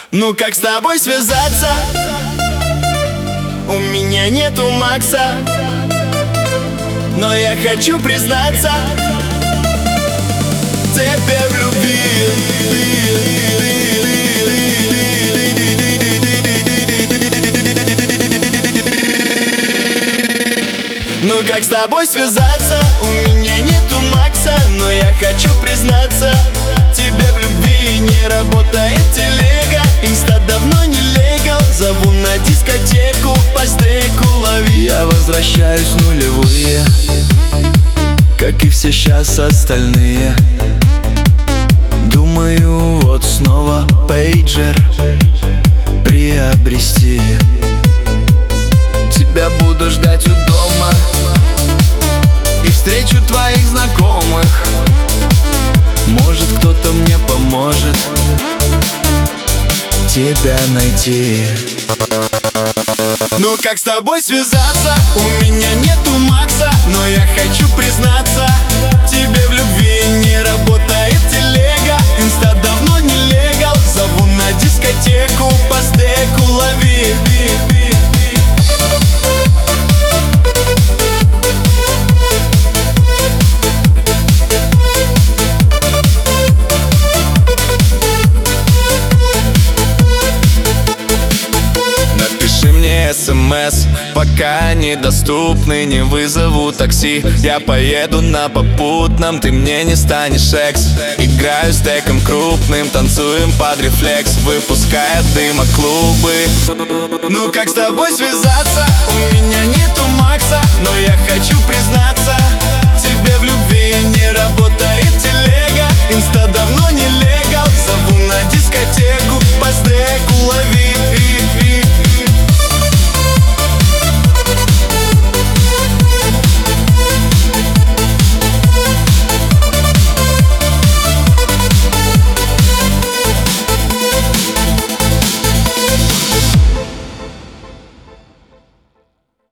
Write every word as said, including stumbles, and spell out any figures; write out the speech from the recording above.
Ну как с тобой связаться? У меня нету Макса, но я хочу признаться тебе в любви. Ну как с тобой связаться? У меня нету Макса, но я хочу признаться тебе в любви. Не работает телега, инста давно не легал. Зову на дискотеку, по стейку лови. Я возвращаюсь в нулевые, как и все сейчас остальные. Думаю, вот снова пейджер приобрести. Тебя буду ждать у дома и встречу твоих знакомых. Может, кто-то мне поможет тебя найти. Ну как с тобой связаться? У меня нету Макса, но я хочу признаться тебе в любви. Не работает телега, инста давно не легал. Зову на дискотеку, по стейку лови. СМС, пока недоступны, не вызову такси. Я поеду на попутном, ты мне не станешь экс. Играю стеком крупным, танцуем под рефлекс, выпуская дыма клубы. Ну как с тобой связаться? У меня нету Макса, но я хочу признаться тебе в любви. Не работает телега, инста давно не легал. Зову на дискотеку,